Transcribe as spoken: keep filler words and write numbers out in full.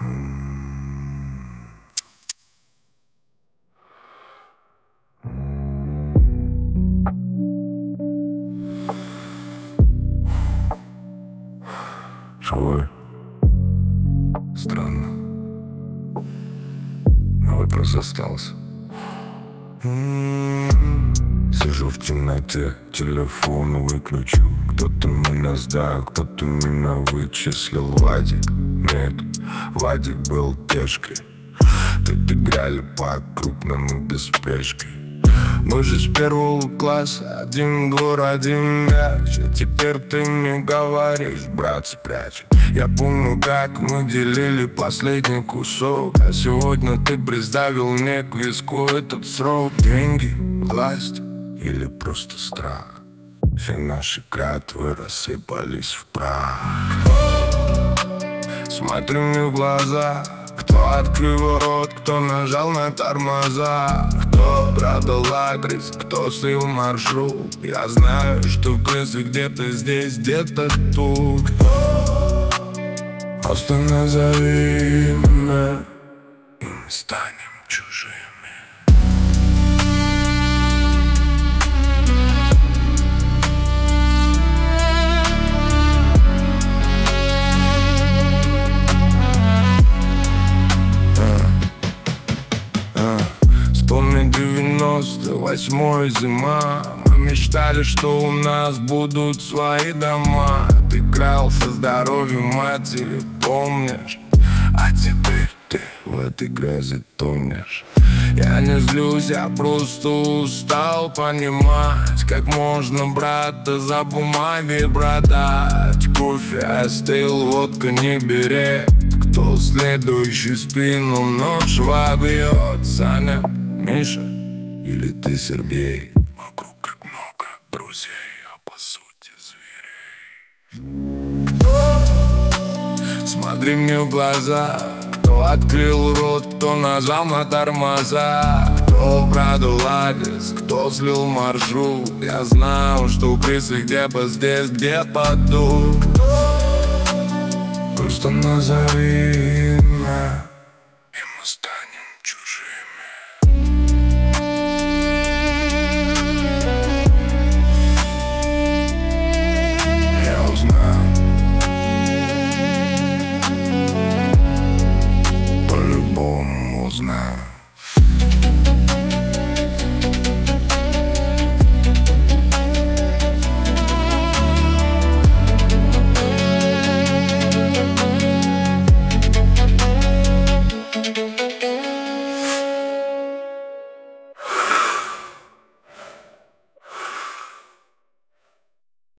Живой. Странно. Но вопрос остался. Сижу в темноте, телефон выключил. Кто-то меня сдал, кто-то меня вычислил. Вадик, нет, Вадик был пешкой. Тут играли по-крупному без спешки. Мы же с первого класса, один двор, один мяч. А теперь ты мне говоришь, брат, спрячь. Я помню, как мы делили последний кусок, а сегодня ты приставил мне к виску этот срок. Деньги, власть или просто страх? Все наши клятвы рассыпались в прах. Смотри мне в глаза. Кто открыл рот, кто нажал на тормоза, кто продал адрес, кто слил маршрут. Я знаю, что крысы где-то здесь, где-то тут. Просто назови меня, и мы станем чужими. Вспомни девяносто восьмой зима. Мы мечтали, что у нас будут свои дома. Ты крал со здоровьем матери, помнишь? А теперь ты в этой грязи тонешь. Я не злюсь, я просто устал понимать, как можно брата за бумагой продать. Кофе остыл, водка не берет. Кто следующий спину нож вобьет? Саня, Миша или ты, Сергей? Вокруг как много друзей, а по сути зверей. Смотри мне в глаза. Кто открыл рот, кто нажал на тормоза, кто продал адрес, кто слил маршрут. Я знаю, что крысы где-то здесь, где-то тут. Просто назови меня.